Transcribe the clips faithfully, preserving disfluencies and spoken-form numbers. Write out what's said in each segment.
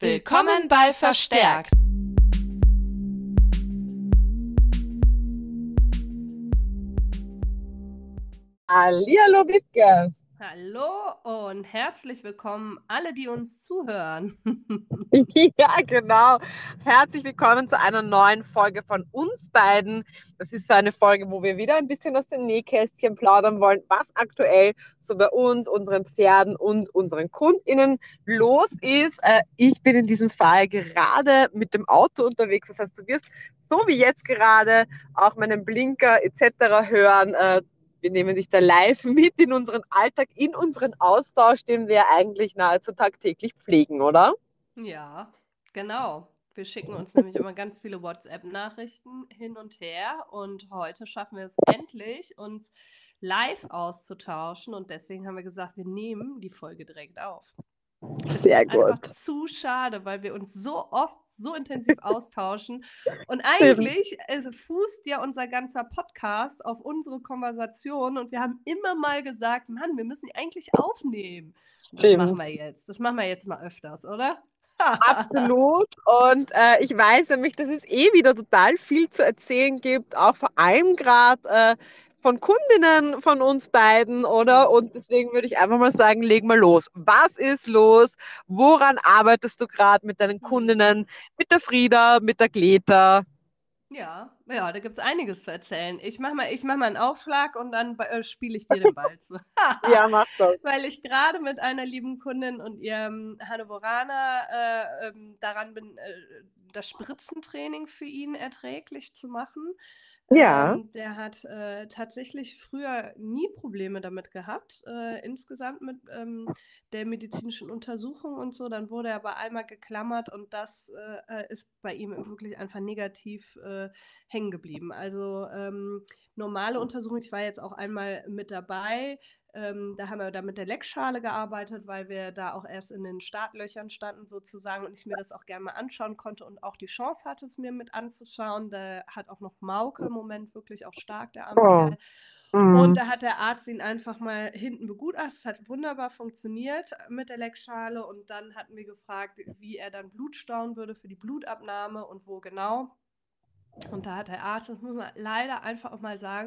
Willkommen bei Verstärkt. Hallihallo, Wiebke. Hallo und herzlich willkommen alle, die uns zuhören. Ja, genau. Herzlich willkommen zu einer neuen Folge von uns beiden. Das ist so eine Folge, wo wir wieder ein bisschen aus den Nähkästchen plaudern wollen, was aktuell so bei uns, unseren Pferden und unseren KundInnen los ist. Äh, ich bin in diesem Fall gerade mit dem Auto unterwegs. Das heißt, du wirst so wie jetzt gerade auch meinen Blinker et cetera hören. Äh, Wir nehmen dich da live mit in unseren Alltag, in unseren Austausch, den wir eigentlich nahezu tagtäglich pflegen, oder? Ja, genau. Wir schicken uns nämlich immer ganz viele WhatsApp-Nachrichten hin und her und heute schaffen wir es endlich, uns live auszutauschen und deswegen haben wir gesagt, wir nehmen die Folge direkt auf. Es Sehr ist einfach gut. zu schade, weil wir uns so oft so intensiv austauschen. Und Stimmt. eigentlich äh, fußt ja unser ganzer Podcast auf unsere Konversation und wir haben immer mal gesagt, Mann, wir müssen die eigentlich aufnehmen. Das machen Stimmt. wir jetzt. Das machen wir jetzt mal öfters, oder? Absolut. Und äh, ich weiß nämlich, dass es eh wieder total viel zu erzählen gibt, auch vor allem gerade äh, von Kundinnen von uns beiden, oder? Mhm. Und deswegen würde ich einfach mal sagen, leg mal los. Was ist los? Woran arbeitest du gerade mit deinen Mhm. Kundinnen? Mit der Frieda, mit der Greta? Ja, ja, da gibt es einiges zu erzählen. Ich mache mal, ich mach mal einen Aufschlag und dann äh, spiele ich dir den Ball zu. Ja, mach das. Weil ich gerade mit einer lieben Kundin und ihrem Hannoveraner äh, ähm, daran bin, äh, das Spritzentraining für ihn erträglich zu machen. Ja. Ähm, der hat äh, tatsächlich früher nie Probleme damit gehabt, äh, insgesamt mit ähm, der medizinischen Untersuchung und so. Dann wurde er aber einmal geklammert und das äh, ist bei ihm wirklich einfach negativ äh, hängen geblieben. Also ähm, normale Untersuchung, ich war jetzt auch einmal mit dabei. Ähm, da haben wir da mit der Leckschale gearbeitet, weil wir da auch erst in den Startlöchern standen sozusagen und ich mir das auch gerne mal anschauen konnte und auch die Chance hatte, es mir mit anzuschauen. Da hat auch noch Mauke im Moment wirklich auch stark, der arme Oh. Kerl. Und Mhm. da hat der Arzt ihn einfach mal hinten begutachtet. Es hat wunderbar funktioniert mit der Leckschale. Und dann hatten wir gefragt, wie er dann Blut stauen würde für die Blutabnahme und wo genau. Und da hat der Arzt, das muss man leider einfach auch mal sagen,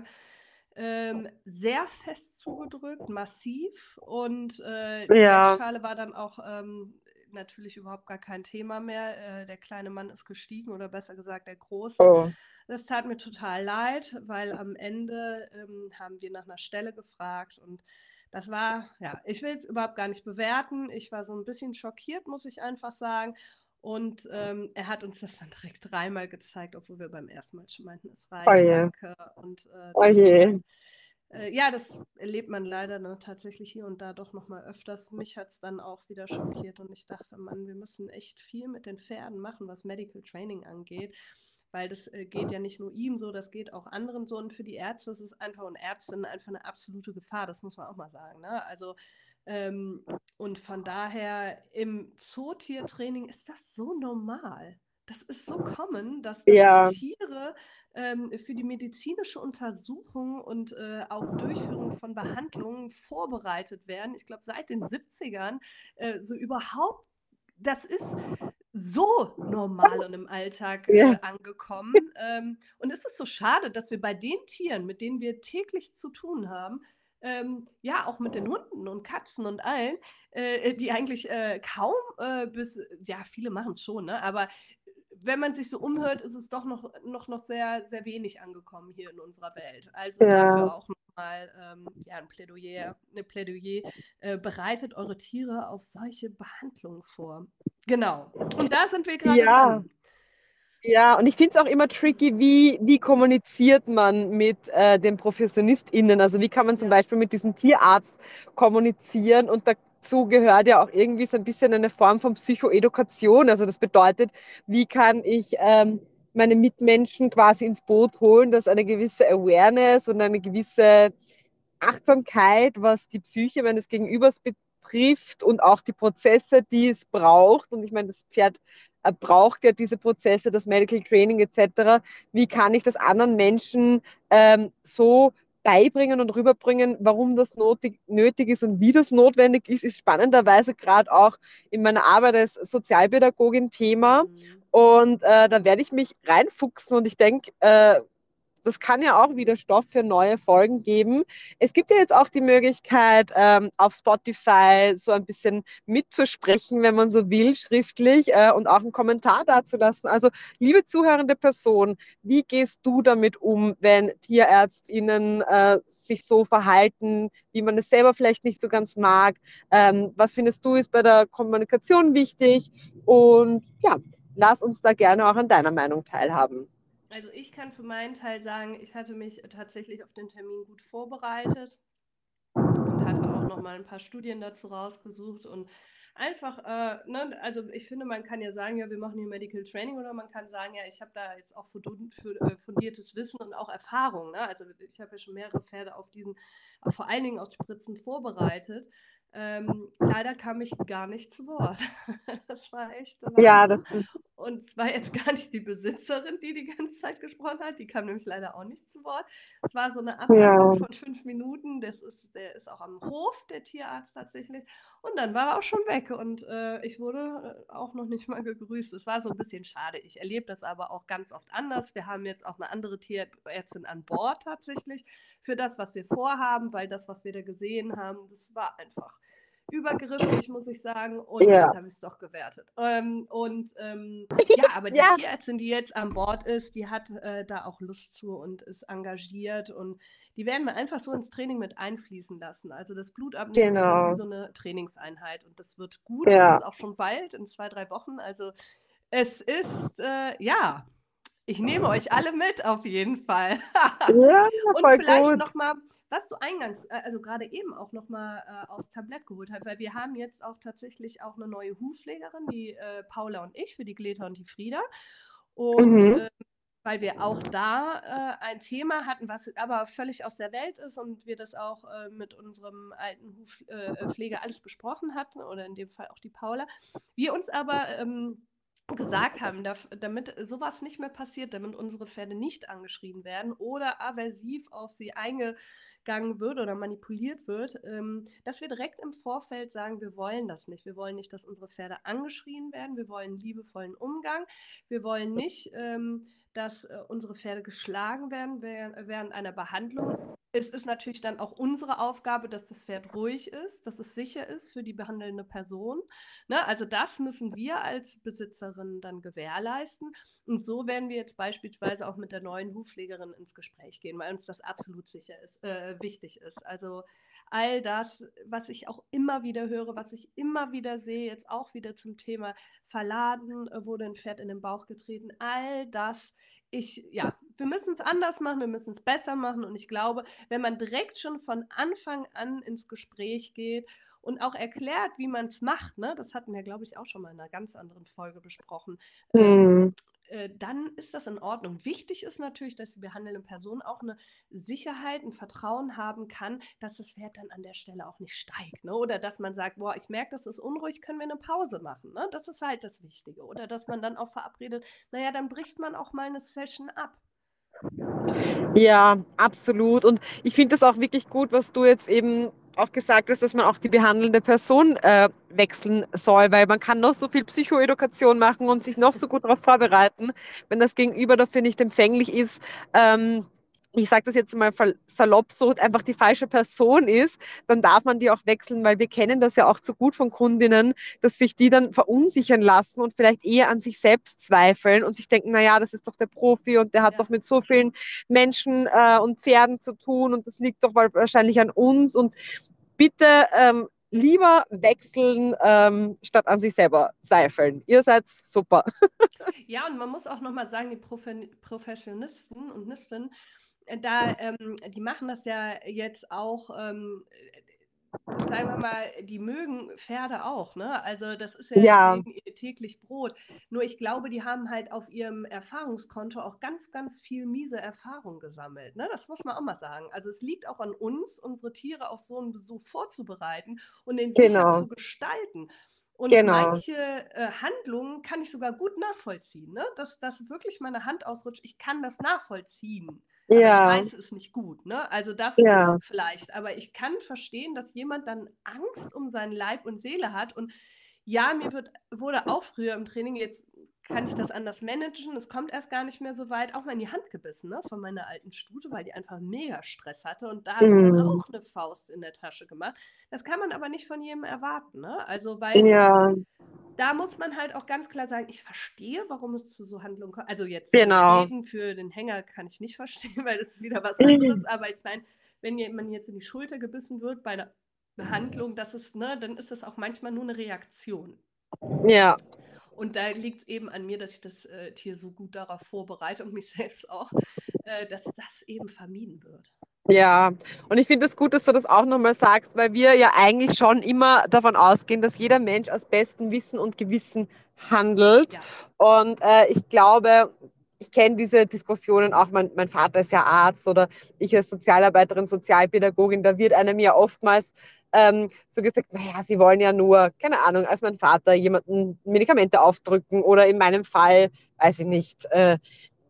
ähm, sehr fest zugedrückt, massiv. Und äh, die Ja. Leckschale war dann auch ähm, natürlich überhaupt gar kein Thema mehr. Äh, der kleine Mann ist gestiegen oder besser gesagt der große. Oh. Das tat mir total leid, weil am Ende ähm, haben wir nach einer Stelle gefragt und das war, ja, ich will es überhaupt gar nicht bewerten. Ich war so ein bisschen schockiert, muss ich einfach sagen. Und ähm, er hat uns das dann direkt dreimal gezeigt, obwohl wir beim ersten Mal schon meinten, es Oh reicht, je. danke. Und äh, Oh das ist je. halt, äh, ja, das erlebt man leider ne, tatsächlich hier und da doch nochmal öfters. Mich hat es dann auch wieder schockiert und ich dachte, Mann, wir müssen echt viel mit den Pferden machen, was Medical Training angeht. Weil das äh, geht ja nicht nur ihm so, das geht auch anderen so. Und für die Ärzte ist es einfach und Ärztinnen einfach eine absolute Gefahr, das muss man auch mal sagen. Ne? Also, ähm, und von daher im Zootiertraining ist das so normal. Das ist so common, dass, dass Ja. Tiere ähm, für die medizinische Untersuchung und äh, auch Durchführung von Behandlungen vorbereitet werden. Ich glaube, seit den siebzigern äh, so überhaupt, das ist so normal und im Alltag Ja. äh, angekommen. Ähm, und es ist so schade, dass wir bei den Tieren, mit denen wir täglich zu tun haben, ähm, ja, auch mit den Hunden und Katzen und allen, äh, die eigentlich äh, kaum äh, bis, ja, viele machen es schon, ne? Aber wenn man sich so umhört, ist es doch noch, noch, noch sehr, sehr wenig angekommen hier in unserer Welt. Also Ja. dafür auch nochmal ähm, ja, ein Plädoyer, eine Plädoyer, äh, bereitet eure Tiere auf solche Behandlungen vor. Genau. Und da sind wir gerade Ja. dran. Ja, und ich finde es auch immer tricky, wie, wie kommuniziert man mit äh, den ProfessionistInnen? Also wie kann man zum Ja. Beispiel mit diesem Tierarzt kommunizieren? Und dazu gehört ja auch irgendwie so ein bisschen eine Form von Psychoedukation. Also das bedeutet, wie kann ich ähm, meine Mitmenschen quasi ins Boot holen, dass eine gewisse Awareness und eine gewisse Achtsamkeit, was die Psyche meines Gegenübers betrifft und auch die Prozesse, die es braucht. Und ich meine, das Pferd äh, braucht ja diese Prozesse, das Medical Training et cetera. Wie kann ich das anderen Menschen ähm, so beibringen und rüberbringen, warum das notig, nötig ist und wie das notwendig ist, ist spannenderweise gerade auch in meiner Arbeit als Sozialpädagogin Thema. Mhm. Und äh, da werde ich mich reinfuchsen und ich denke, äh, das kann ja auch wieder Stoff für neue Folgen geben. Es gibt ja jetzt auch die Möglichkeit, ähm, auf Spotify so ein bisschen mitzusprechen, wenn man so will, schriftlich äh, und auch einen Kommentar dazulassen. Also, liebe zuhörende Person, wie gehst du damit um, wenn TierärztInnen äh, sich so verhalten, wie man es selber vielleicht nicht so ganz mag? Ähm, was findest du ist bei der Kommunikation wichtig? Und ja, lass uns da gerne auch an deiner Meinung teilhaben. Also ich kann für meinen Teil sagen, ich hatte mich tatsächlich auf den Termin gut vorbereitet und hatte auch noch mal ein paar Studien dazu rausgesucht und einfach, äh, ne, also ich finde, man kann ja sagen, ja, wir machen hier Medical Training oder man kann sagen, ja, ich habe da jetzt auch fundiertes Wissen und auch Erfahrung. Ne? Also ich habe ja schon mehrere Pferde auf diesen, vor allen Dingen aus Spritzen vorbereitet. Ähm, leider kam ich gar nicht zu Wort. Das war echt der Ja, Wahnsinn. das ist Und es war jetzt gar nicht die Besitzerin, die die ganze Zeit gesprochen hat. Die kam nämlich leider auch nicht zu Wort. Es war so eine Abhandlung ja. von fünf Minuten. Das ist, der ist auch am Hof, der Tierarzt tatsächlich. Und dann war er auch schon weg. Und äh, ich wurde äh, auch noch nicht mal gegrüßt. Es war so ein bisschen schade. Ich erlebe das aber auch ganz oft anders. Wir haben jetzt auch eine andere Tierärztin an Bord tatsächlich für das, was wir vorhaben, weil das, was wir da gesehen haben, das war einfach übergriffig, muss ich sagen. Und jetzt Ja. habe ich es doch gewertet. Ähm, und ähm, ja, aber die Ja, Tierärztin, die jetzt an Bord ist, die hat äh, da auch Lust zu und ist engagiert. Und die werden wir einfach so ins Training mit einfließen lassen. Also das Blutabnehmen ist dann wie genau. so eine Trainingseinheit. Und das wird gut. Das Ja. ist auch schon bald, in zwei, drei Wochen. Also es ist, äh, ja, ich nehme euch alle mit auf jeden Fall. Ja, Und voll vielleicht gut. noch mal, was du eingangs, äh, also gerade eben auch noch mal äh, aufs Tablett geholt hast, weil wir haben jetzt auch tatsächlich auch eine neue Hufpflegerin, die äh, Paula und ich, für die Greta und die Frieda. Und Mhm. äh, weil wir auch da äh, ein Thema hatten, was aber völlig aus der Welt ist und wir das auch äh, mit unserem alten Hufpfleger äh, alles besprochen hatten, oder in dem Fall auch die Paula. Wir uns aber ähm, gesagt haben, damit sowas nicht mehr passiert, damit unsere Pferde nicht angeschrien werden oder aversiv auf sie eingegangen wird oder manipuliert wird, ähm, dass wir direkt im Vorfeld sagen, wir wollen das nicht. Wir wollen nicht, dass unsere Pferde angeschrien werden. Wir wollen liebevollen Umgang. Wir wollen nicht, ähm, dass äh, unsere Pferde geschlagen werden während, während einer Behandlung. Es ist natürlich dann auch unsere Aufgabe, dass das Pferd ruhig ist, dass es sicher ist für die behandelnde Person. Ne? Also das müssen wir als Besitzerin dann gewährleisten. Und so werden wir jetzt beispielsweise auch mit der neuen Hufpflegerin ins Gespräch gehen, weil uns das absolut sicher ist, äh, wichtig ist. Also all das, was ich auch immer wieder höre, was ich immer wieder sehe, jetzt auch wieder zum Thema Verladen, äh, wurde ein Pferd in den Bauch getreten, all das. Ich, ja, wir müssen es anders machen, wir müssen es besser machen und ich glaube, wenn man direkt schon von Anfang an ins Gespräch geht und auch erklärt, wie man es macht, ne? Das hatten wir, glaube ich, auch schon mal in einer ganz anderen Folge besprochen. Ähm, Hm. äh, dann ist das in Ordnung. Wichtig ist natürlich, dass die behandelnde Person auch eine Sicherheit, ein Vertrauen haben kann, dass das Pferd dann an der Stelle auch nicht steigt. Ne? Oder dass man sagt, boah, ich merke, das ist unruhig, können wir eine Pause machen. Ne? Das ist halt das Wichtige. Oder dass man dann auch verabredet, naja, dann bricht man auch mal eine Session ab. Ja, absolut. Und ich finde das auch wirklich gut, was du jetzt eben auch gesagt hast, dass man auch die behandelnde Person äh, wechseln soll, weil man kann noch so viel Psychoedukation machen und sich noch so gut darauf vorbereiten, wenn das Gegenüber dafür nicht empfänglich ist. Ähm, ich sage das jetzt mal salopp so, einfach die falsche Person ist, dann darf man die auch wechseln, weil wir kennen das ja auch zu gut von Kundinnen, dass sich die dann verunsichern lassen und vielleicht eher an sich selbst zweifeln und sich denken, naja, das ist doch der Profi und der hat Ja. doch mit so vielen Menschen äh, und Pferden zu tun und das liegt doch wahrscheinlich an uns und bitte ähm, lieber wechseln, ähm, statt an sich selber zweifeln. Ihr seid super. Ja, und man muss auch nochmal sagen, die Profe Professionisten und Nisten, äh, da, ähm, die machen das ja jetzt auch, ähm, äh, sagen wir mal, die mögen Pferde auch, ne? Also das ist ja Ja, denen ihr täglich Brot. Nur ich glaube, die haben halt auf ihrem Erfahrungskonto auch ganz, ganz viel miese Erfahrung gesammelt, ne? Das muss man auch mal sagen. Also es liegt auch an uns, unsere Tiere auf so einen Besuch vorzubereiten und den sicher genau, zu gestalten. Und genau. manche äh, Handlungen kann ich sogar gut nachvollziehen, ne? Dass, dass wirklich meine Hand ausrutscht, ich kann das nachvollziehen. Aber ich Ja, weiß es nicht gut, ne? Also das ja. vielleicht. Aber ich kann verstehen, dass jemand dann Angst um seinen Leib und Seele hat. Und ja, mir wird, wurde auch früher im Training, jetzt kann ich das anders managen, es kommt erst gar nicht mehr so weit, auch mal in die Hand gebissen, ne? Von meiner alten Stute, weil die einfach mega Stress hatte. Und da habe ich dann Mm, auch eine Faust in der Tasche gemacht. Das kann man aber nicht von jedem erwarten, ne? Also, weil ja, da muss man halt auch ganz klar sagen, ich verstehe, warum es zu so Handlungen kommt. Also jetzt äh, genau. treten für den Hänger kann ich nicht verstehen, weil das ist wieder was anderes. Aber ich meine, wenn man jetzt in die Schulter gebissen wird bei einer Behandlung, das ist, ne, dann ist das auch manchmal nur eine Reaktion. Ja. Und da liegt es eben an mir, dass ich das äh, Tier so gut darauf vorbereite und mich selbst auch, äh, dass das eben vermieden wird. Ja, und ich finde es gut, dass du das auch nochmal sagst, weil wir ja eigentlich schon immer davon ausgehen, dass jeder Mensch aus bestem Wissen und Gewissen handelt. Ja, Und äh, ich glaube, ich kenne diese Diskussionen auch, mein, mein Vater ist ja Arzt oder ich als Sozialarbeiterin, Sozialpädagogin, da wird einem ja oftmals ähm, so gesagt, naja, sie wollen ja nur, keine Ahnung, als mein Vater jemanden Medikamente aufdrücken oder in meinem Fall, weiß ich nicht, äh,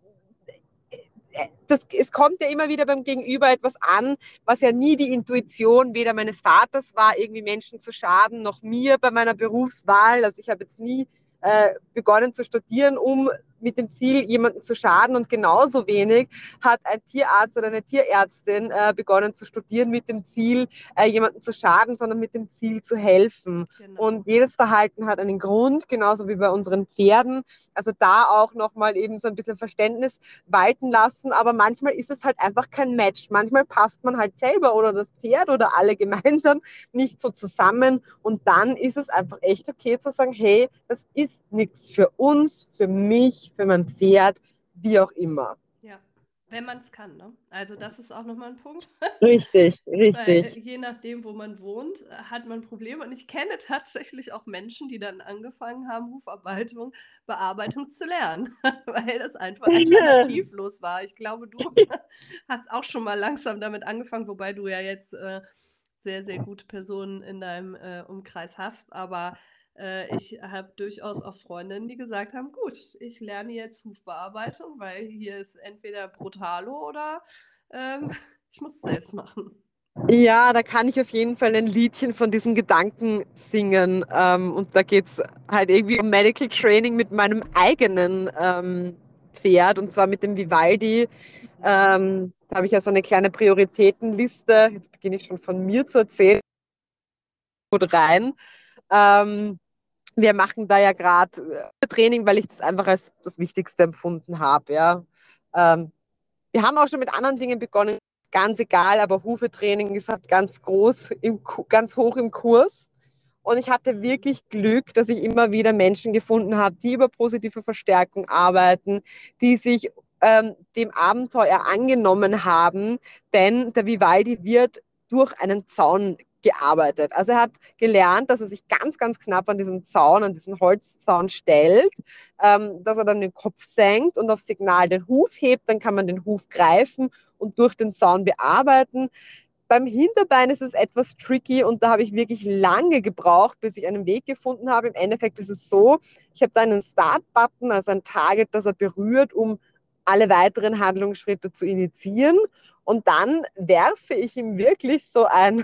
das, es kommt ja immer wieder beim Gegenüber etwas an, was ja nie die Intuition weder meines Vaters war, irgendwie Menschen zu schaden, noch mir bei meiner Berufswahl. Also ich habe jetzt nie äh, begonnen zu studieren, um mit dem Ziel, jemanden zu schaden. Und genauso wenig hat ein Tierarzt oder eine Tierärztin äh, begonnen zu studieren mit dem Ziel, äh, jemanden zu schaden, sondern mit dem Ziel zu helfen. genau. Und jedes Verhalten hat einen Grund, genauso wie bei unseren Pferden. Also da auch nochmal eben so ein bisschen Verständnis walten lassen, aber manchmal ist es halt einfach kein Match. Manchmal passt man halt selber oder das Pferd oder alle gemeinsam nicht so zusammen und dann ist es einfach echt okay zu sagen, hey, das ist nichts für uns, für mich, für mein Pferd, wie auch immer. Ja, wenn man es kann, ne? Also das ist auch nochmal ein Punkt. Richtig, Weil äh, richtig. je nachdem, wo man wohnt, äh, hat man Probleme. Und ich kenne tatsächlich auch Menschen, die dann angefangen haben, Hufarbeitung, Bearbeitung zu lernen, weil das einfach alternativlos war. Ich glaube, du hast auch schon mal langsam damit angefangen, wobei du ja jetzt äh, sehr, sehr gute Personen in deinem äh, Umkreis hast. Aber äh, ich habe durchaus auch Freundinnen, die gesagt haben, gut, ich lerne jetzt Hufbearbeitung, weil hier ist entweder Brutalo oder ähm, ich muss es selbst machen. Ja, da kann ich auf jeden Fall ein Liedchen von diesem Gedanken singen. Ähm, und da geht es halt irgendwie um Medical Training mit meinem eigenen ähm, Pferd, und zwar mit dem Vivaldi. Mhm. Ähm, da habe ich ja so eine kleine Prioritätenliste. Jetzt beginne ich schon von mir zu erzählen. Gut rein. Ähm, wir machen da ja gerade Training, weil ich das einfach als das Wichtigste empfunden habe. Ja. Ähm, wir haben auch schon mit anderen Dingen begonnen, ganz egal, aber Hufetraining ist halt ganz groß, im, ganz hoch im Kurs. Und ich hatte Mhm. wirklich Glück, dass ich immer wieder Menschen gefunden habe, die über positive Verstärkung arbeiten, die sich ähm, dem Abenteuer angenommen haben, denn der Vivaldi wird durch einen Zaun gearbeitet. Also er hat gelernt, dass er sich ganz, ganz knapp an diesen Zaun, an diesen Holzzaun stellt, ähm, dass er dann den Kopf senkt und auf Signal den Huf hebt, dann kann man den Huf greifen und durch den Zaun bearbeiten. Beim Hinterbein ist es etwas tricky und da habe ich wirklich lange gebraucht, bis ich einen Weg gefunden habe. Im Endeffekt ist es so, ich habe da einen Start-Button, also ein Target, das er berührt, um alle weiteren Handlungsschritte zu initiieren. Und dann werfe ich ihm wirklich so ein,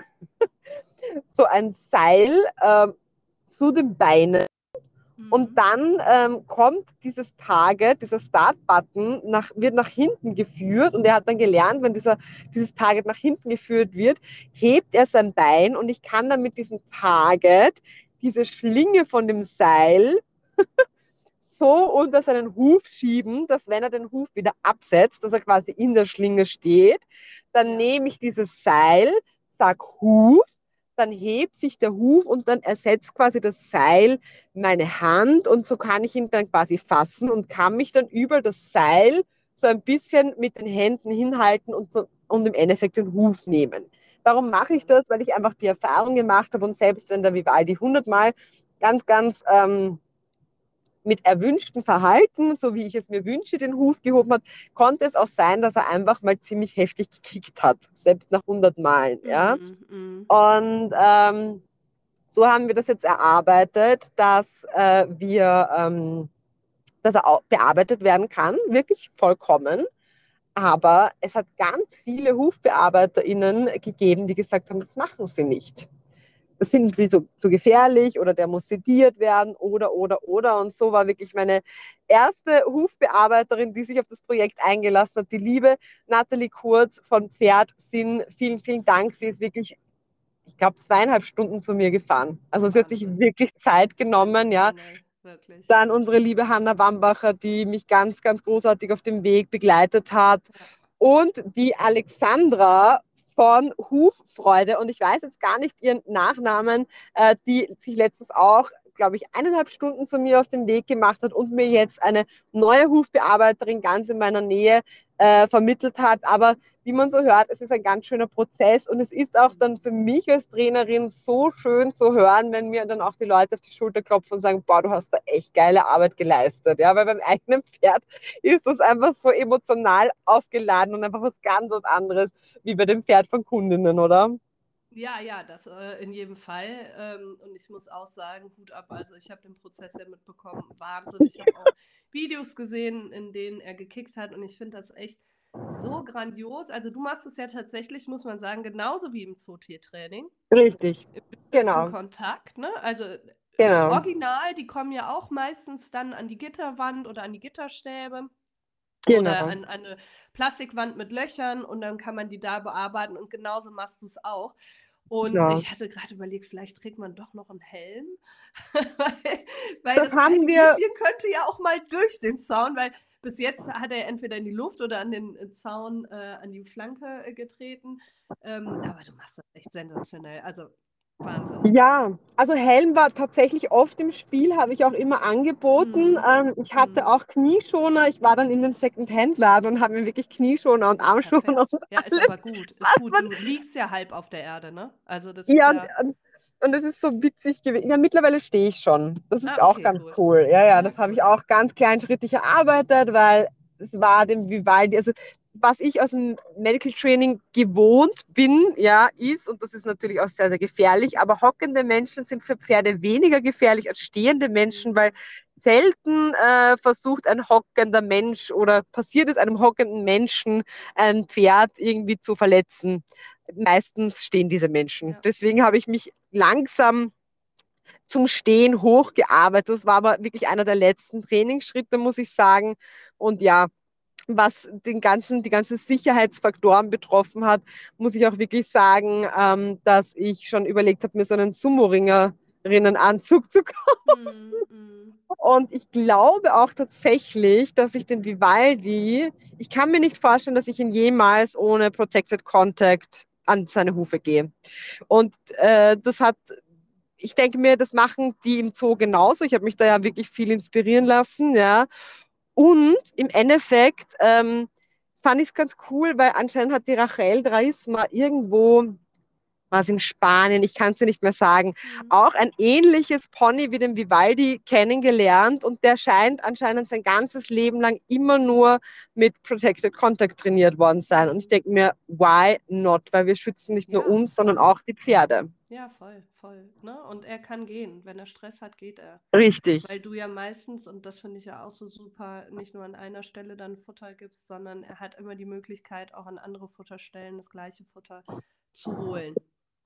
so ein Seil äh, zu den Beinen. Und Mhm. dann ähm, kommt dieses Target, dieser Start-Button, nach, wird nach hinten geführt und er hat dann gelernt, wenn dieser, dieses Target nach hinten geführt wird, hebt er sein Bein und ich kann dann mit diesem Target diese Schlinge von dem Seil so unter seinen Huf schieben, dass wenn er den Huf wieder absetzt, dass er quasi in der Schlinge steht, dann Ja. nehme ich dieses Seil, sag Huf, dann hebt sich der Huf und dann ersetzt quasi das Seil meine Hand und so kann ich ihn dann quasi fassen und kann mich dann über das Seil so ein bisschen mit den Händen hinhalten und, so, und im Endeffekt den Huf nehmen. Warum mache ich Mhm. das? Weil ich einfach die Erfahrung gemacht habe und selbst wenn der Vivaldi hundertmal ganz, ganz ähm, mit erwünschtem Verhalten, so wie ich es mir wünsche, den Huf gehoben hat, konnte es auch sein, dass er einfach mal ziemlich heftig gekickt hat, selbst nach hundert Malen. Ja? Mhm. Mhm. Und ähm, so haben wir das jetzt erarbeitet, dass äh, wir, ähm, dass er bearbeitet werden kann, wirklich vollkommen. Aber es hat ganz viele HufbearbeiterInnen gegeben, die gesagt haben, das machen sie nicht. Das finden sie zu, zu gefährlich oder der muss sediert werden oder, oder, oder. Und so war wirklich meine erste Hufbearbeiterin, die sich auf das Projekt eingelassen hat, die liebe Nathalie Kurz von Pferd Sinn. Vielen, vielen Dank. Sie ist wirklich, ich glaube, zweieinhalb Stunden zu mir gefahren. Also sie hat sich Wahnsinn. wirklich Zeit genommen, ja. Sensationell, wirklich. Dann unsere liebe Hanna Wambacher, die mich ganz, ganz großartig auf dem Weg begleitet hat. Ja. Und die Alexandra von Huffreude. Und ich weiß jetzt gar nicht ihren Nachnamen, äh, die sich letztens auch, glaube ich, eineinhalb Stunden zu mir auf den Weg gemacht hat und mir jetzt eine neue Hufbearbeiterin ganz in meiner Nähe äh, vermittelt hat. Aber wie man so hört, es ist ein ganz schöner Prozess und es ist auch dann für mich als Trainerin so schön zu hören, wenn mir dann auch die Leute auf die Schulter klopfen und sagen, boah, du hast da echt geile Arbeit geleistet. Ja, weil beim eigenen Pferd ist das einfach so emotional aufgeladen und einfach was ganz was anderes wie bei dem Pferd von Kundinnen, oder? Ja, ja, das äh, in jedem Fall. Ähm, und ich muss auch sagen, Hut ab. Also ich habe den Prozess ja mitbekommen. Wahnsinn. Ich habe auch Videos gesehen, in denen er gekickt hat. Und ich finde das echt so grandios. Also du machst es ja tatsächlich, muss man sagen, genauso wie im Zootiertraining. Richtig. Im Genau. Spitzenkontakt, ne? Also äh, Genau. original, die kommen ja auch meistens dann an die Gitterwand oder an die Gitterstäbe oder Genau. an, an eine Plastikwand mit Löchern und dann kann man die da bearbeiten und genauso machst du es auch. Und Genau. ich hatte gerade überlegt, vielleicht trägt man doch noch einen Helm, weil, weil Das das haben wir. Knievieh könnte ja auch mal durch den Zaun, weil bis jetzt hat er entweder in die Luft oder an den Zaun, äh, an die Flanke äh, getreten. Ähm, aber du machst das echt sensationell. Also Wahnsinn. Ja, also Helm war tatsächlich oft im Spiel, habe ich auch immer angeboten. Mm, Ähm, ich hatte mm. auch Knieschoner. Ich war dann in den Second-Hand-Laden und habe mir wirklich Knieschoner und Ja, Armschoner perfekt. und Ja, ist aber alles, gut. Ist was gut. man. Du liegst ja halb auf der Erde, ne? Also das ist Ja, und, ja. und und es ist so witzig gewesen. Ja, mittlerweile stehe ich schon. Das ist Ah, auch okay, ganz gut. cool. Ja, ja, Ja, das habe ich cool. auch ganz kleinschrittig erarbeitet, weil es war dem Vivaldi, also was ich aus dem Medical Training gewohnt bin, ja, ist, und das ist natürlich auch sehr, sehr gefährlich, aber hockende Menschen sind für Pferde weniger gefährlich als stehende Menschen, weil Mhm. selten äh, versucht ein hockender Mensch oder passiert es einem hockenden Menschen, ein Pferd irgendwie zu verletzen. Meistens stehen diese Menschen. Ja. Deswegen habe ich mich langsam zum Stehen hochgearbeitet. Das war aber wirklich einer der letzten Trainingsschritte, muss ich sagen. Und ja, was den ganzen, die ganzen Sicherheitsfaktoren betroffen hat, muss ich auch wirklich sagen, ähm, dass ich schon überlegt habe, mir so einen Sumo-Ringerinnenanzug zu kaufen. Mhm. Mhm. Und ich glaube auch tatsächlich, dass ich den Vivaldi, ich kann mir nicht vorstellen, dass ich ihn jemals ohne Protected Contact an seine Hufe gehe. Und äh, das hat, ich denke mir, das machen die im Zoo genauso. Ich habe mich da ja wirklich viel inspirieren lassen, ja. Und im Endeffekt ähm, fand ich es ganz cool, weil anscheinend hat die Rachel Draisma irgendwo, was in Spanien, ich kann es dir nicht mehr sagen, Mhm. auch ein ähnliches Pony wie den Vivaldi kennengelernt und der scheint anscheinend sein ganzes Leben lang immer nur mit Protected Contact trainiert worden sein. Und ich Mhm. denke mir, why not? Weil wir schützen nicht nur Ja, uns, sondern voll. auch die Pferde. Ja, voll, voll. Ne? Und er kann gehen. Wenn er Stress hat, geht er. Richtig. Weil du ja meistens, und das finde ich ja auch so super, nicht nur an einer Stelle dann Futter gibst, sondern er hat immer die Möglichkeit, auch an andere Futterstellen das gleiche Futter zu holen.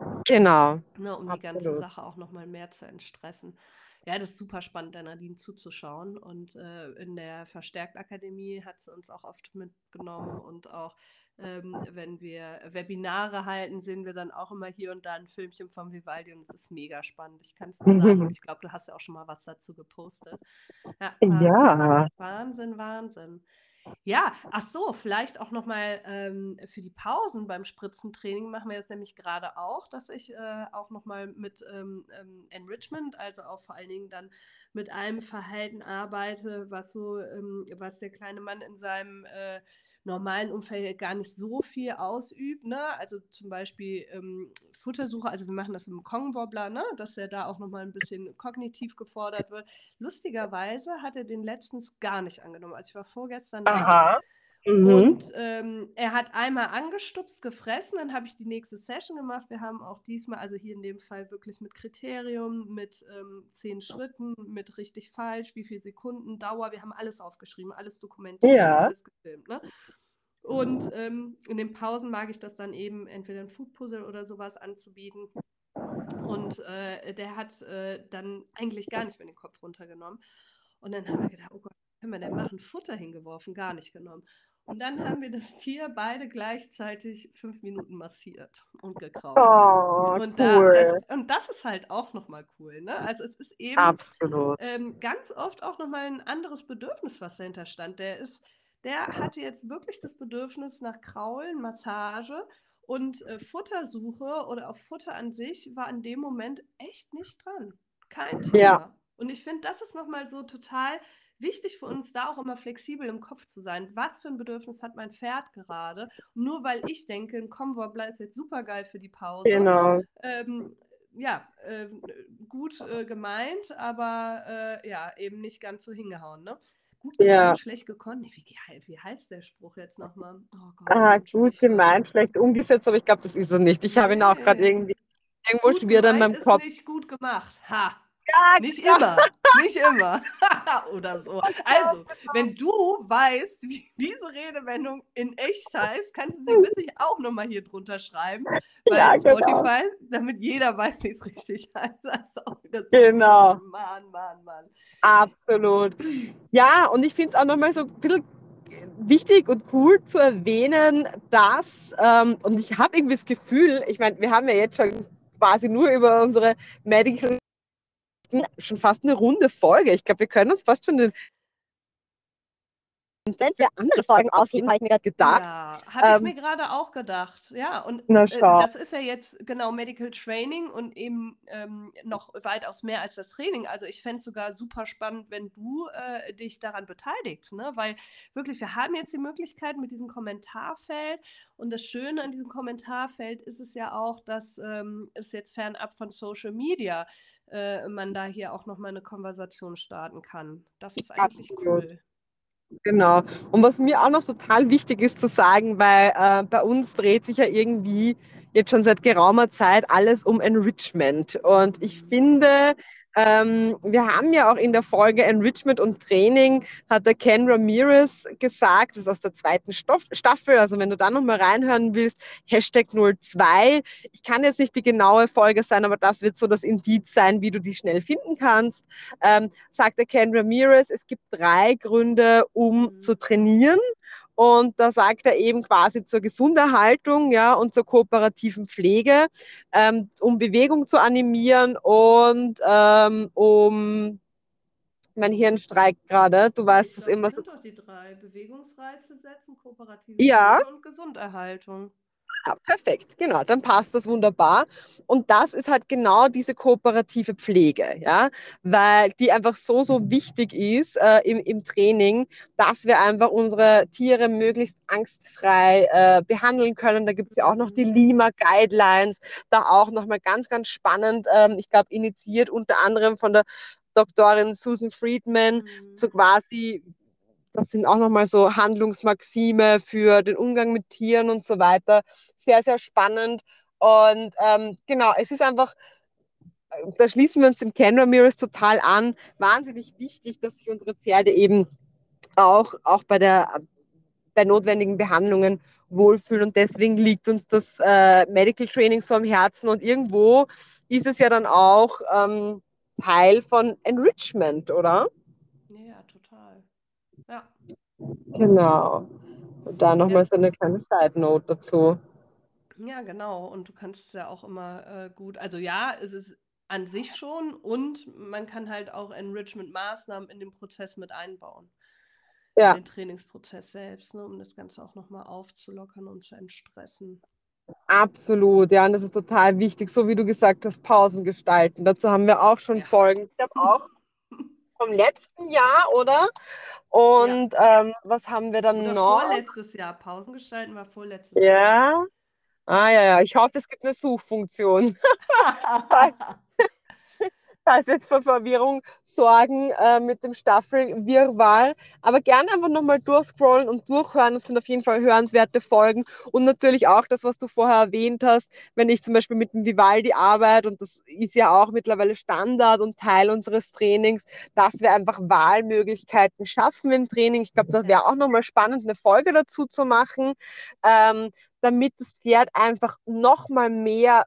Genau. Ne, um die ganze Absolut. Sache auch nochmal mehr zu entstressen. Ja, das ist super spannend, der Nadine zuzuschauen. Und äh, in der Verstärkt-Akademie hat sie uns auch oft mitgenommen. Und auch ähm, wenn wir Webinare halten, sehen wir dann auch immer hier und da ein Filmchen vom Vivaldi. Und es ist mega spannend. Ich kann es nur sagen. Und ich glaube, du hast ja auch schon mal was dazu gepostet. Ja, Wahnsinn. Ja. Wahnsinn, Wahnsinn. Ja, ach so, vielleicht auch noch mal ähm, für die Pausen beim Spritzentraining machen wir jetzt nämlich gerade auch, dass ich äh, auch noch mal mit ähm, ähm, Enrichment, also auch vor allen Dingen dann mit einem Verhalten arbeite, was so, ähm, was der kleine Mann in seinem äh, normalen Umfeld gar nicht so viel ausübt, ne? Also zum Beispiel ähm, Futtersuche, also wir machen das mit dem Kong-Wobbler, ne? Dass er da auch noch mal ein bisschen kognitiv gefordert wird. Lustigerweise hat er den letztens gar nicht angenommen. Also ich war vorgestern da Aha. Mhm. und ähm, er hat einmal angestupst, gefressen, dann habe ich die nächste Session gemacht. Wir haben auch diesmal, also hier in dem Fall wirklich mit Kriterium, mit ähm, zehn Schritten, mit richtig falsch, wie viele Sekunden, Dauer, wir haben alles aufgeschrieben, alles dokumentiert, Ja. alles gefilmt. Ne? Und ähm, in den Pausen mag ich das dann eben, entweder ein Food Puzzle oder sowas anzubieten. Und äh, der hat äh, dann eigentlich gar nicht mehr den Kopf runtergenommen. Und dann haben wir gedacht, oh Gott, was können wir denn machen? Futter hingeworfen, gar nicht genommen. Und dann haben wir das Tier beide gleichzeitig fünf Minuten massiert und gekrault. Oh, Und da, das, cool. und das ist halt auch nochmal cool, ne? Also es ist eben Absolut. ähm, ganz oft auch nochmal ein anderes Bedürfnis, was dahinter stand. Der ist, der hatte jetzt wirklich das Bedürfnis nach Kraulen, Massage und äh, Futtersuche oder auch Futter an sich war in dem Moment echt nicht dran. Kein Ja, Thema. Und ich finde, das ist nochmal so total wichtig für uns, da auch immer flexibel im Kopf zu sein. Was für ein Bedürfnis hat mein Pferd gerade? Und nur weil ich denke, ein Komwobbler ist jetzt super geil für die Pause, genau. ähm, ja, äh, gut äh, gemeint, aber äh, ja, eben nicht ganz so hingehauen, ne? Gut gemeint, Ja. schlecht gekonnt. Wie, wie, wie heißt der Spruch jetzt nochmal? Oh Gott, Ah, Mensch, gut ich war. gemeint, schlecht umgesetzt, aber ich glaube, das ist er nicht. Ich habe ihn auch gerade Nee. irgendwie irgendwo Gut schwirrt in gemeint meinem ist Kopf. nicht gut gemacht. Ha! Ja, Nicht genau. immer. Nicht immer. Oder so. Also, wenn du weißt, wie diese Redewendung in echt heißt, kannst du sie bitte auch nochmal hier drunter schreiben bei Ja, genau. Spotify, damit jeder weiß, wie es richtig heißt. Das ist auch wieder so typisch. Genau. Mann, Mann, Mann. Absolut. Ja, und ich finde es auch nochmal so ein bisschen wichtig und cool zu erwähnen, dass, ähm, und ich habe irgendwie das Gefühl, ich meine, wir haben ja jetzt schon quasi nur über unsere Medical schon fast eine runde Folge. Ich glaube, wir können uns fast schon den für andere Folgen aufheben, habe ich mir gerade gedacht. Ja, habe ich Ähm, mir gerade auch gedacht. Ja, und na äh, schau. das ist ja jetzt genau Medical Training und eben ähm, noch weitaus mehr als das Training. Also ich fände es sogar super spannend, wenn du äh, dich daran beteiligst, ne? Weil wirklich, wir haben jetzt die Möglichkeit mit diesem Kommentarfeld und das Schöne an diesem Kommentarfeld ist es ja auch, dass ähm, es jetzt fernab von Social Media äh, man da hier auch nochmal eine Konversation starten kann. Das ist eigentlich Absolut. cool. Genau. Und was mir auch noch total wichtig ist zu sagen, weil äh, bei uns dreht sich ja irgendwie jetzt schon seit geraumer Zeit alles um Enrichment. Und ich Mhm. finde, ähm, wir haben ja auch in der Folge Enrichment und Training, hat der Ken Ramirez gesagt, das ist aus der zweiten Stoff Staffel, also wenn du da nochmal reinhören willst, Hashtag null zwei. Ich kann jetzt nicht die genaue Folge sein, aber das wird so das Indiz sein, wie du die schnell finden kannst. Ähm, sagt der Ken Ramirez, es gibt drei Gründe, um Mhm. zu trainieren. Und da sagt er eben quasi zur Gesunderhaltung, ja, und zur kooperativen Pflege, ähm, um Bewegung zu animieren und ähm, um, mein Hirn streikt gerade, du Nee, weißt ich es glaube, immer das so. sind doch die drei. Bewegungsreize setzen, kooperative Ja, Pflege und Gesunderhaltung. ja, perfekt, genau, dann passt das wunderbar. Und das ist halt genau diese kooperative Pflege, ja, weil die einfach so, so wichtig ist äh, im, im Training, dass wir einfach unsere Tiere möglichst angstfrei äh, behandeln können. Da gibt es ja auch noch die Mhm. Lima Guidelines, da auch nochmal ganz, ganz spannend, ähm, ich glaube, initiiert unter anderem von der Doktorin Susan Friedman, Mhm. so quasi, das sind auch nochmal so Handlungsmaxime für den Umgang mit Tieren und so weiter. Sehr, sehr spannend. Und ähm, genau, es ist einfach, da schließen wir uns dem Ken Ramirez total an. Wahnsinnig wichtig, dass sich unsere Pferde eben auch, auch bei der bei notwendigen Behandlungen wohlfühlen. Und deswegen liegt uns das äh, Medical Training so am Herzen. Und irgendwo ist es ja dann auch ähm, Teil von Enrichment, oder? Ja, ja, total. Ja. Genau. Und da Ja, nochmal so eine kleine Side Note dazu. ja, genau. Und du kannst es ja auch immer äh, gut. Also ja, es ist an sich schon und man kann halt auch Enrichment-Maßnahmen in den Prozess mit einbauen. In Ja, den Trainingsprozess selbst, ne, um das Ganze auch nochmal aufzulockern und zu entstressen. absolut. Ja, und das ist total wichtig, so wie du gesagt hast, Pausen gestalten. Dazu haben wir auch schon Ja. Folgen. Ich glaube auch vom letzten Jahr, oder? Ja. Und ähm, was haben wir dann Oder noch? vorletztes Jahr. Pausen gestalten war vorletztes Jahr. Ja. Ah ja, ja. Ich hoffe, es gibt eine Suchfunktion. falls wir jetzt für Verwirrung sorgen äh, mit dem Staffelwirrwarr. Aber gerne einfach nochmal durchscrollen und durchhören. Das sind auf jeden Fall hörenswerte Folgen. Und natürlich auch das, was du vorher erwähnt hast, wenn ich zum Beispiel mit dem Vivaldi arbeite, und das ist ja auch mittlerweile Standard und Teil unseres Trainings, dass wir einfach Wahlmöglichkeiten schaffen im Training. Ich glaube, das Ja, wäre auch nochmal spannend, eine Folge dazu zu machen, ähm, damit das Pferd einfach nochmal mehr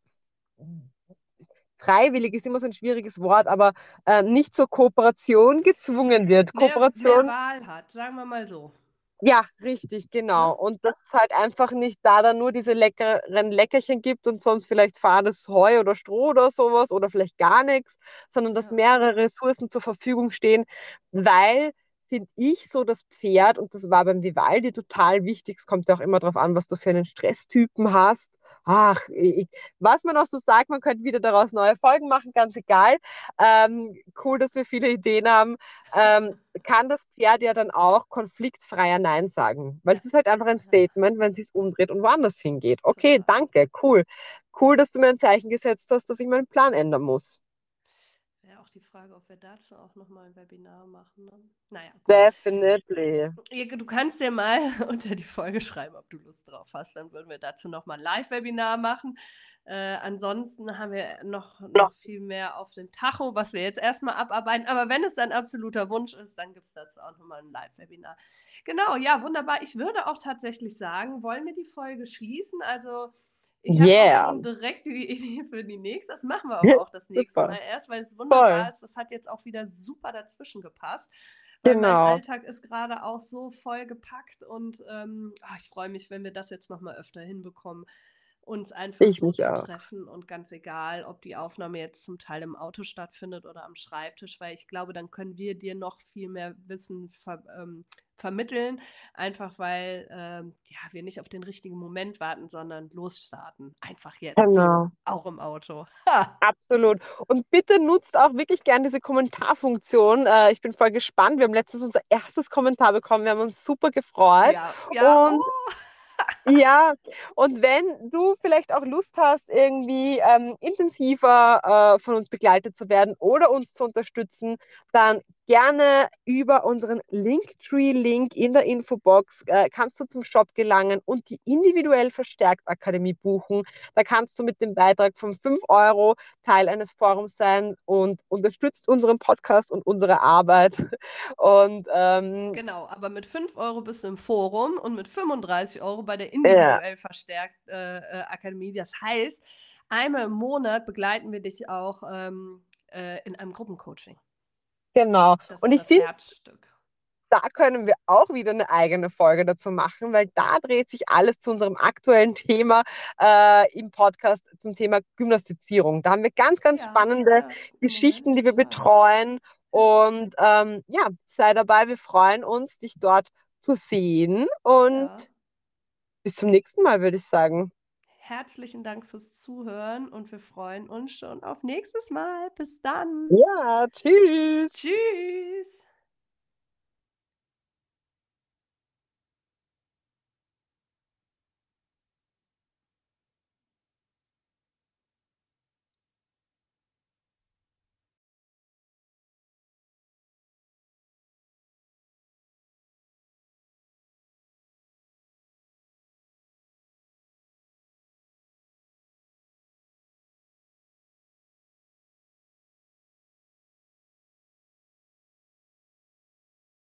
freiwillig ist immer so ein schwieriges Wort, aber äh, nicht zur Kooperation gezwungen wird. mehr, mehr Kooperation, Wahl hat, sagen wir mal so. ja, richtig, genau. Ne? Und dass es halt einfach nicht da dann nur diese leckeren Leckerchen gibt und sonst vielleicht fades Heu oder Stroh oder sowas oder vielleicht gar nichts, sondern dass Ja, mehrere Ressourcen zur Verfügung stehen, weil, finde ich, so das Pferd, und das war beim Vivaldi total wichtig, es kommt ja auch immer darauf an, was du für einen Stresstypen hast. Ach, ich, was man auch so sagt, man könnte wieder daraus neue Folgen machen, ganz egal. Ähm, cool, dass wir viele Ideen haben. Ähm, kann das Pferd ja dann auch konfliktfreier Nein sagen. Weil ja, es ist halt einfach ein ja, Statement, wenn sie es umdreht und woanders hingeht. Okay, total. danke, cool. Cool, dass du mir ein Zeichen gesetzt hast, dass ich meinen Plan ändern muss. Wäre auch die Frage, ob wir dazu auch nochmal ein Webinar machen. Ne? Naja, gut. Definitely. Du kannst dir mal unter die Folge schreiben, ob du Lust drauf hast. Dann würden wir dazu nochmal ein Live-Webinar machen. Äh, ansonsten haben wir noch, noch viel mehr auf dem Tacho, was wir jetzt erstmal abarbeiten. Aber wenn es ein absoluter Wunsch ist, dann gibt es dazu auch nochmal ein Live-Webinar. Genau, ja, wunderbar. Ich würde auch tatsächlich sagen, wollen wir die Folge schließen? Also ich habe auch Yeah. schon direkt die Idee für die nächste. Das machen wir aber auch das nächste Super. Mal erst, weil es Voll. wunderbar ist. Das hat jetzt auch wieder super dazwischen gepasst, weil mein Genau. Alltag ist gerade auch so voll gepackt und ähm, ach, ich freue mich, wenn wir das jetzt nochmal öfter hinbekommen, uns einfach Ich so mich zu auch. treffen und ganz egal, ob die Aufnahme jetzt zum Teil im Auto stattfindet oder am Schreibtisch, weil ich glaube, dann können wir dir noch viel mehr Wissen ver ähm, vermitteln, einfach weil ähm, ja, wir nicht auf den richtigen Moment warten, sondern losstarten. Einfach jetzt so, Genau. auch im Auto. Ha! Absolut. Und bitte nutzt auch wirklich gern diese Kommentarfunktion. Äh, ich bin voll gespannt. Wir haben letztens unser erstes Kommentar bekommen. Wir haben uns super gefreut. Ja, ja, Und oh! ja, und wenn du vielleicht auch Lust hast, irgendwie ähm, intensiver äh, von uns begleitet zu werden oder uns zu unterstützen, dann gerne über unseren Linktree-Link in der Infobox äh, kannst du zum Shop gelangen und die individuell verstärkt Akademie buchen. Da kannst du mit dem Beitrag von fünf Euro Teil eines Forums sein und unterstützt unseren Podcast und unsere Arbeit. Und ähm, Genau, aber mit fünf Euro bist du im Forum und mit fünfunddreißig Euro bei der ja, individuell verstärkt äh, äh, Akademie. Das heißt, einmal im Monat begleiten wir dich auch ähm, äh, in einem Gruppencoaching. genau. Das ist Und so ich das finde, Herzstück. da können wir auch wieder eine eigene Folge dazu machen, weil da dreht sich alles zu unserem aktuellen Thema äh, im Podcast zum Thema Gymnastizierung. Da haben wir ganz, ganz Ja, spannende ja, im Moment Geschichten, die wir total. betreuen. Ja, Und ähm, ja, sei dabei. Wir freuen uns, dich dort zu sehen. Und ja. bis zum nächsten Mal, würde ich sagen. Herzlichen Dank fürs Zuhören und wir freuen uns schon auf nächstes Mal. Bis dann. Ja, tschüss. Tschüss.